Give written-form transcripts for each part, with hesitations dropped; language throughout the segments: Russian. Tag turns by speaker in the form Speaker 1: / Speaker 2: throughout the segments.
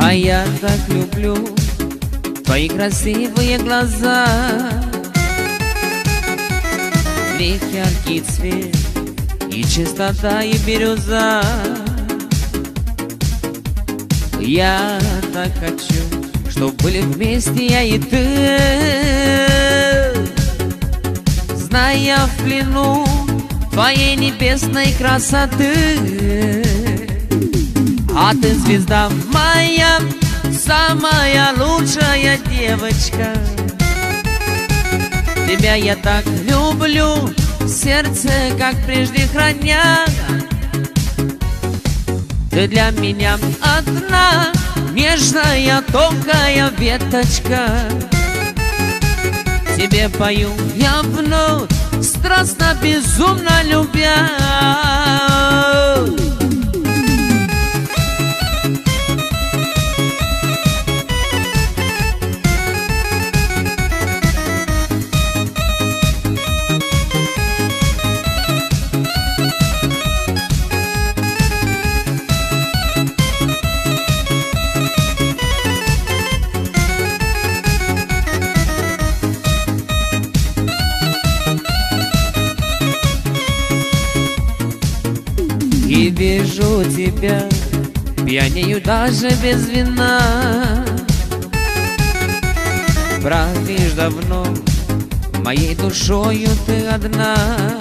Speaker 1: А я так люблю твои красивые глаза, в них яркий цвет и чистота, и бирюза. Я так хочу, чтоб были вместе я и ты, зная в плену твоей небесной красоты. А ты звезда моя, самая лучшая девочка. Тебя я так люблю, сердце как прежде храня. Ты для меня одна, нежная тонкая веточка. Тебе пою я вновь, страстно, безумно любя. И вижу тебя, пьянею даже без вина. Правишь давно, моей душою ты одна.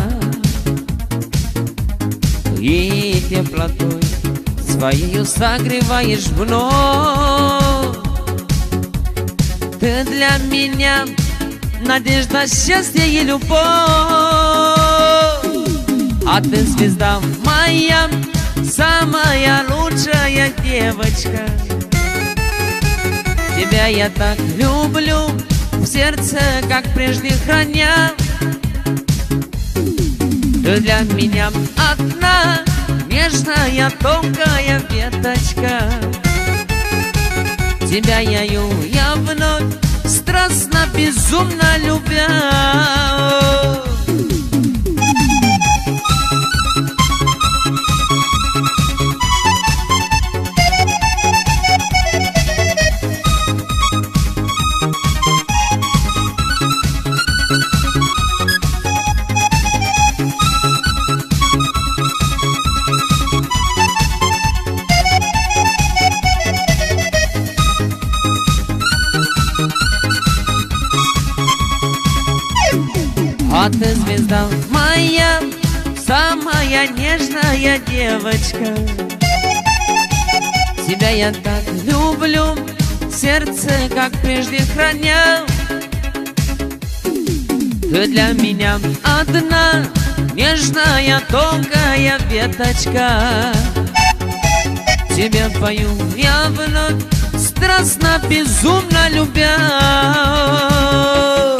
Speaker 1: И теплотой своею согреваешь вновь. Ты для меня надежда, счастье и любовь. А ты звезда моя, самая лучшая девочка. Тебя я так люблю, в сердце как прежде храня. Ты для меня одна, нежная тонкая веточка. Тебя я вновь, страстно, безумно любя. А ты звезда моя, самая нежная девочка. Тебя я так люблю, сердце как прежде храня. Ты для меня одна, нежная тонкая веточка. Тебе пою я вновь, страстно, безумно любя.